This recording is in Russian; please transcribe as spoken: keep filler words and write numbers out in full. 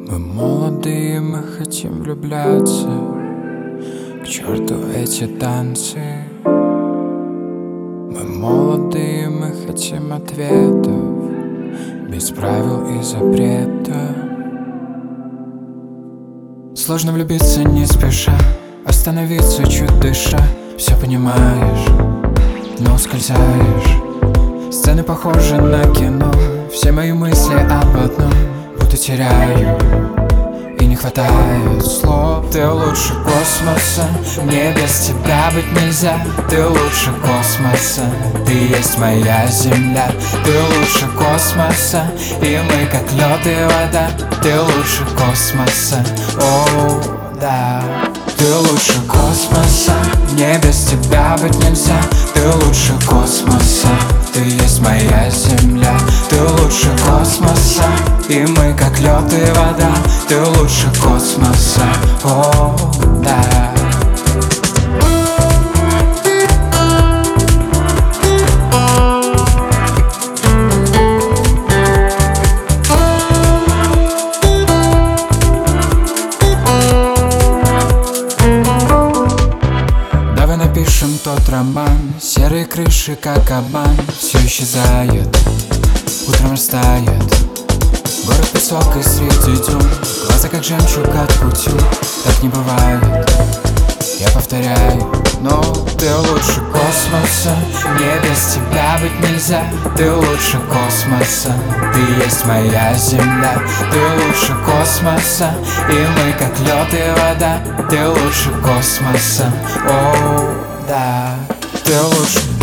Мы молодые, мы хотим влюбляться. К черту эти танцы. Мы молодые, мы хотим ответов, без правил и запретов. Сложно влюбиться не спеша, остановиться чуть дыша. Все понимаешь, но ускользаешь. Сцены похожи на кино. Все мои мысли об одном, будто теряю, и не хватает слов. Ты лучше космоса, мне без тебя быть нельзя. Ты лучше космоса, ты есть моя земля. Ты лучше космоса, и мы как лед и вода. Ты лучше космоса, о, да. Ты лучше космоса, мне без тебя быть нельзя. Ты лучше космоса, ты есть моя земля. Ты лучше космоса, и мы как лед и вода. Ты лучше космоса, о, да. Напишем тот роман. Серые крыши, как обман. Все исчезает, утром растает. Город песок и среди дюн. Глаза как жемчуг от кутю. Так не бывает, я повторяю. Но ты лучше космоса, мне без тебя быть нельзя. Ты лучше космоса, ты есть моя земля. Ты лучше космоса, и мы как лед и вода. Ты лучше космоса, о, да. Ты лучше